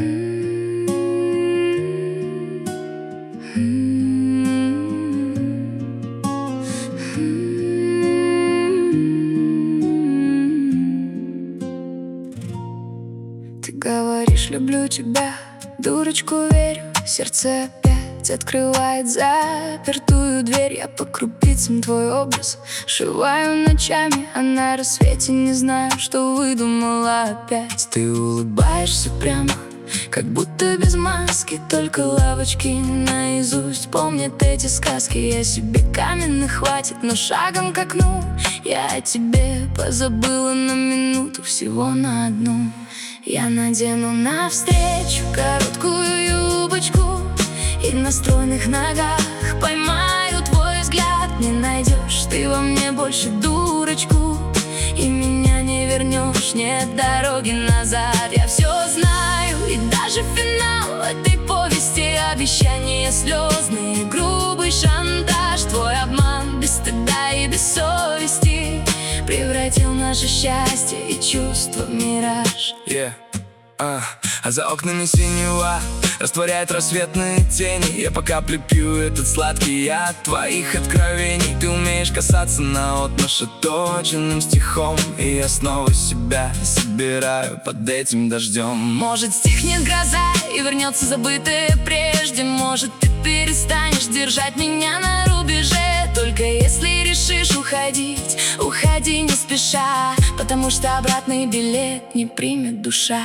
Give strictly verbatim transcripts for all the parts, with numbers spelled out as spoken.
Ты говоришь, люблю тебя, дурочку верю, сердце опять открывает запертую дверь. Я по крупицам твой образ сшиваю ночами, а на рассвете не знаю, что выдумала опять. Ты улыбаешься прямо, как будто без маски, только лавочки наизусть помнят эти сказки. Я себе каменных хватит, но шагом к окну я о тебе позабыла на минуту, всего на одну. Я надену навстречу короткую юбочку и на стройных ногах поймаю твой взгляд. Не найдешь ты во мне больше дурочку, и меня не вернешь, нет дороги назад. Я все знаю, и даже финал этой повести — обещания слезные, грубый шантаж. Твой обман без стыда и без совести превратил наше счастье и чувство в мираж. Yeah. Uh. А за окнами синева растворяет рассветные тени. Я по капле пью этот сладкий яд твоих откровений. Ты умеешь касаться наотмашь точенным стихом, и я снова себя собираю под этим дождем. Может, стихнет гроза и вернется забытое прежде. Может, ты перестанешь держать меня на рубеже. Только если решишь уходить, уходи не спеша, потому что обратный билет не примет душа.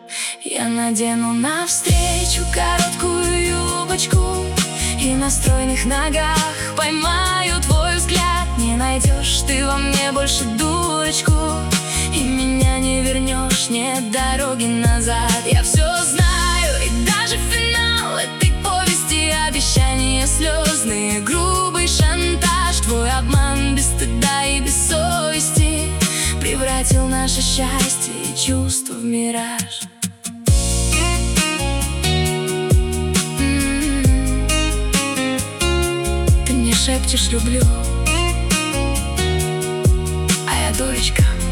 Я надену навстречу короткую юбочку и на стройных ногах поймаю твой взгляд. Не найдешь ты во мне больше дурочку, и меня не вернешь, нет дороги назад. Я все знаю, и даже финал этой повести — обещания слезные, грубый шантаж. Твой обман без стыда и без совести превратил наше счастье и чувство в мираж. Шепчешь люблю, а я дурочка.